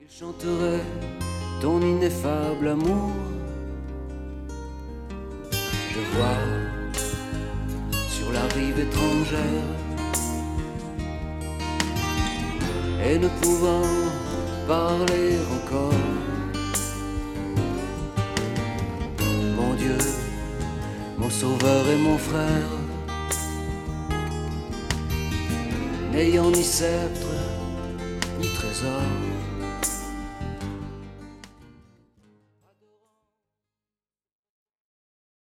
Je chanterai ton ineffable amour. Je vois sur la rive étrangère, et ne pouvant parler encore, mon Dieu, mon sauveur et mon frère, n'ayant ni sceptre ni trésor,